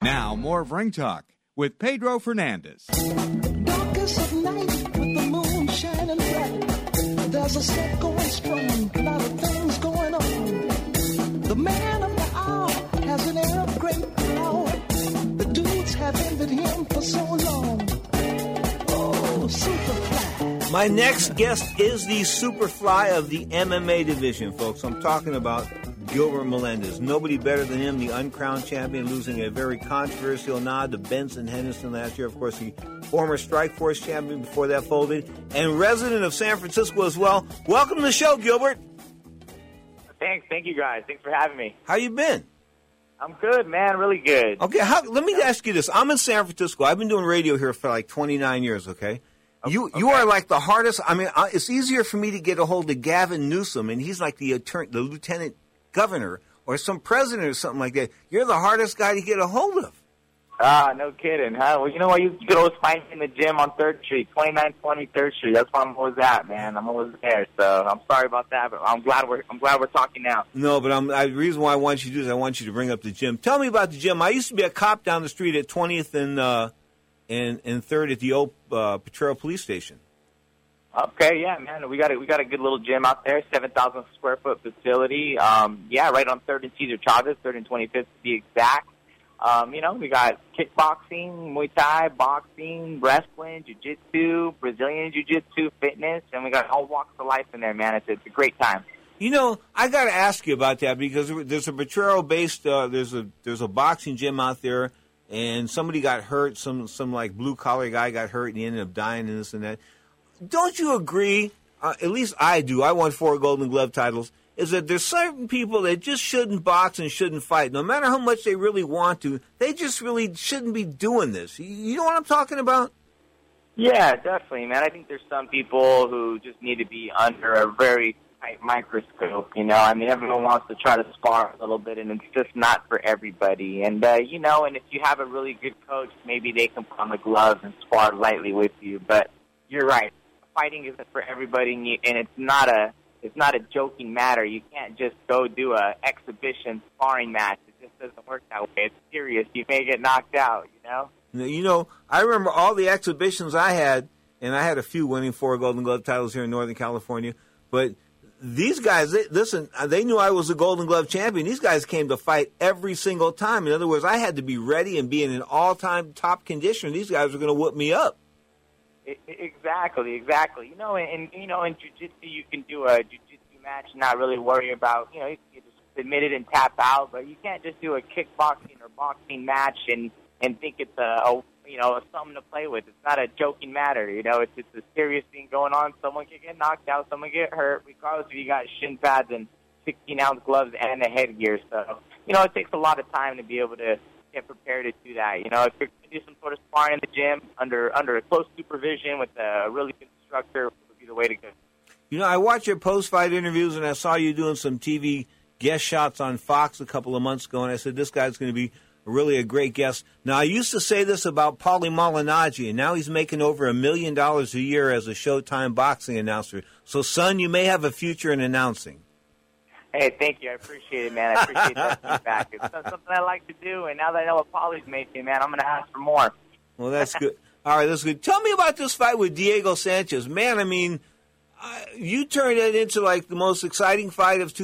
Now, more of Ring Talk with Pedro Fernandez. Darkest of night with the moon shining bright. There's a set going strong, a lot of things going on. The man of the hour has an air of great power. The dudes have envied him for so long. Oh, Superfly. My next guest is the Superfly of the MMA division, folks. I'm talking about Gilbert Melendez. Nobody better than him, the uncrowned champion, losing a very controversial nod to Benson Henderson last year. Of course, the former Strikeforce champion before that folded, and resident of San Francisco as well. Welcome to the show, Gilbert. Thanks. Thank you, guys. Thanks for having me. How you been? I'm good, man. Really good. Okay, let me ask you this. I'm in San Francisco. I've been doing radio here for like 29 years, okay? You are like the hardest. I mean, it's easier for me to get a hold of Gavin Newsom, and he's like the lieutenant governor or some president or something like that. You're the hardest guy to get a hold of. No kidding, huh? Well, you know what? You could always find me in the gym on 3rd Street, 2920 3rd Street. That's where I'm always at, man. I'm always there. So I'm sorry about that, but I'm glad we're talking now. No, but the reason why I want you to do this, I want you to bring up the gym. Tell me about the gym. I used to be a cop down the street at 20th and 3rd at the old Potrero Police Station. Okay, yeah, man. We got a good little gym out there, 7,000 square foot facility. Right on 3rd and Cesar Chavez, 3rd and 25th to be exact. We got kickboxing, Muay Thai, boxing, wrestling, jiu-jitsu, Brazilian jiu-jitsu, fitness, and we got all walks of life in there, man. It's a great time. You know, I got to ask you about that because there's a Potrero-based, there's a boxing gym out there, and somebody got hurt, some like blue-collar guy got hurt, and he ended up dying and this and that. Don't you agree, at least I do, I won 4 Golden Glove titles, is that there's certain people that just shouldn't box and shouldn't fight. No matter how much they really want to, they just really shouldn't be doing this. You know what I'm talking about? Yeah, definitely, man. I think there's some people who just need to be under a very tight microscope, you know. I mean, everyone wants to try to spar a little bit, and it's just not for everybody. And, and if you have a really good coach, maybe they can put on the gloves and spar lightly with you. But you're right. Fighting isn't for everybody, and it's not a joking matter. You can't just go do a exhibition sparring match. It just doesn't work that way. It's serious. You may get knocked out, you know? You know, I remember all the exhibitions I had, and I had a few winning 4 Golden Glove titles here in Northern California, but these guys, they knew I was a Golden Glove champion. These guys came to fight every single time. In other words, I had to be ready and be in an all-time top condition. These guys were going to whoop me up. Exactly. You know, in jiu-jitsu, you can do a jiu-jitsu match and not really worry about, you just submit it and tap out, but you can't just do a kickboxing or boxing match and think it's something to play with. It's not a joking matter, you know. It's a serious thing going on. Someone can get knocked out, someone get hurt, regardless if you got shin pads and 16-ounce gloves and a headgear. So, it takes a lot of time to be able to get prepared to do that. You know, if you're going to do some sort of sparring in the gym under a close supervision with a really good instructor, would be the way to go. You know, I watched your post-fight interviews, and I saw you doing some TV guest shots on Fox a couple of months ago, and I said, this guy's going to be really a great guest. Now, I used to say this about Paulie Malignaggi, and now he's making over $1 million a year as a Showtime boxing announcer. So, son, you may have a future in announcing. Hey, thank you. I appreciate it, man. I appreciate that feedback. It's something I like to do, and now that I know what Paulie's making, man, I'm going to ask for more. Well, that's good. All right, that's good. Tell me about this fight with Diego Sanchez. Man, I mean, you turned it into, like, the most exciting fight of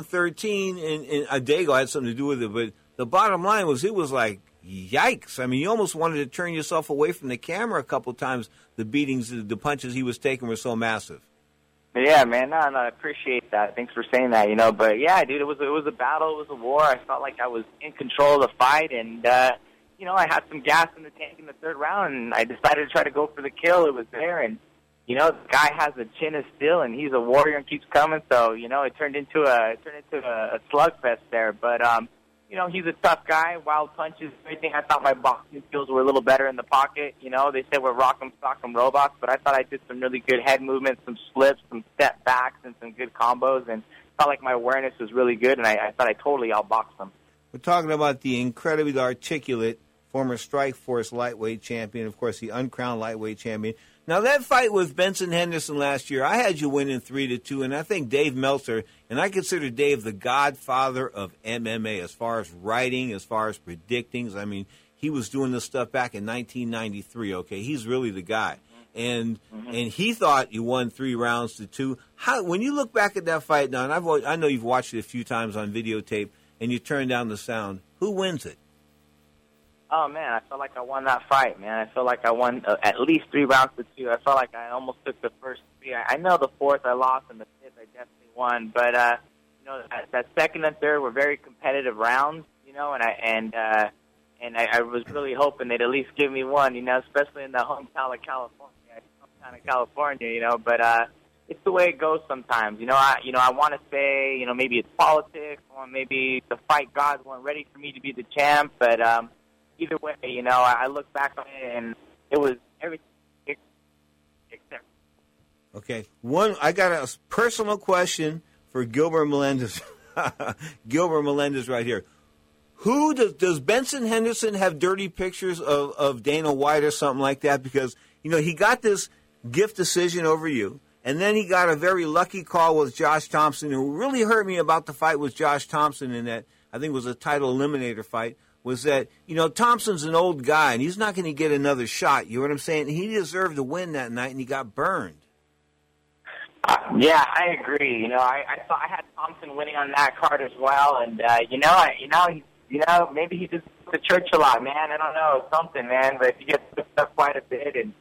2013, and Diego had something to do with it, but the bottom line was it was like, yikes. I mean, you almost wanted to turn yourself away from the camera a couple times. The beatings, the punches he was taking were so massive. Yeah, man, no, I appreciate that. Thanks for saying that, But yeah, dude, it was a battle, it was a war. I felt like I was in control of the fight, and I had some gas in the tank in the 3rd round, and I decided to try to go for the kill. It was there, and the guy has a chin of steel, and he's a warrior and keeps coming. So it turned into a slugfest there. But he's a tough guy, wild punches, everything. I thought my boxing skills were a little better in the pocket. They said we're rock'em, sock'em robots, but I thought I did some really good head movements, some slips, some step backs, and some good combos, and felt like my awareness was really good, and I thought I totally outboxed him. We're talking about the incredibly articulate former Strikeforce lightweight champion, of course, the uncrowned lightweight champion. Now, that fight with Benson Henderson last year, I had you winning 3-2, and I think Dave Meltzer, and I consider Dave the godfather of MMA as far as writing, as far as predicting. I mean, he was doing this stuff back in 1993. Okay, he's really the guy. And he thought you won 3 rounds to 2. How, when you look back at that fight now, and I know you've watched it a few times on videotape, and you turn down the sound, who wins it? Oh, man, I felt like I won that fight, man. I feel like I won at least 3 rounds to 2. I felt like I almost took the first 3. I know the 4th I lost, and the 5th I definitely won. But, you know, that second and third were very competitive rounds, you know, and I was really hoping they'd at least give me one, you know, especially in the hometown of California, you know. But it's the way it goes sometimes, you know. I want to say, you know, maybe it's politics, or maybe the fight gods weren't ready for me to be the champ. But either way, you know, I look back on it and it was everything except. Okay, I got a personal question for Gilbert Melendez. Gilbert Melendez, right here. Who does Benson Henderson have dirty pictures of Dana White or something like that? Because, you know, he got this gift decision over you, and then he got a very lucky call with Josh Thompson. Who really hurt me about the fight with Josh Thompson in that, I think it was a title eliminator fight, was that, you know, Thompson's an old guy, and he's not going to get another shot. You know what I'm saying? He deserved to win that night, and he got burned. Yeah, I agree. You know, I had Thompson winning on that card as well, and maybe he just goes to church a lot, man. I don't know, something, man. But he gets picked up quite a bit, and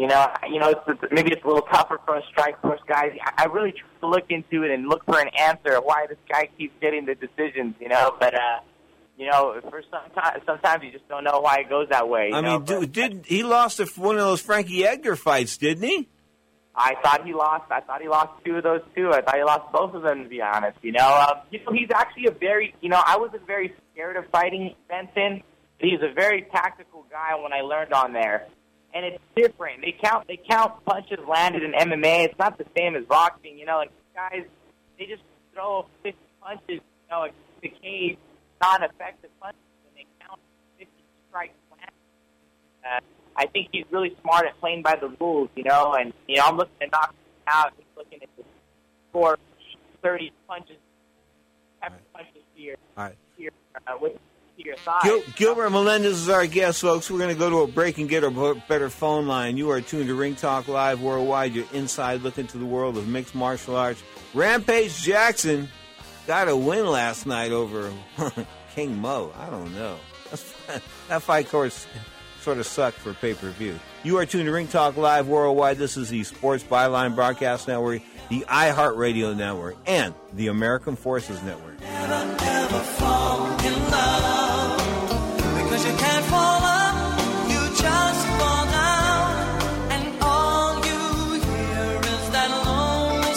maybe it's a little tougher for a Strikeforce guys. I really try to look into it and look for an answer of why this guy keeps getting the decisions, you know. But you know, for sometimes you just don't know why it goes that way. I mean, he lost one of those Frankie Edgar fights, didn't he? I thought he lost 2 of those too. I thought he lost both of them, to be honest. You know, he's actually I wasn't very scared of fighting Benson. He's a very tactical guy when I learned on there. And it's different. They count punches landed in MMA. It's not the same as boxing, you know, like guys, they just throw 50 punches, you know, like the cage, non-effective punches, and they count 50 strikes landed. I think he's really smart at playing by the rules, you know, and, you know, I'm looking to knock him out. He's looking at the score 30 punches, punches to your, to your thigh. Gilbert Melendez is our guest, folks. We're going to go to a break and get a better phone line. You are tuned to Ring Talk Live Worldwide. Your inside look into the world of mixed martial arts. Rampage Jackson got a win last night over King Mo. I don't know. That fight course sort of sucked for pay-per-view. You are tuned to Ring Talk Live Worldwide. This is the Sports Byline Broadcast Network, the iHeartRadio Network, and the American Forces Network. Never, ever fall in love, because you can't fall up, you just fall down, and all you hear is that lonely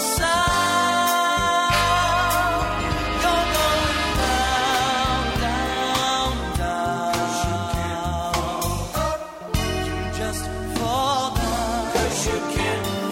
sound. You're going down, down, down. You just fall down, 'cause you can't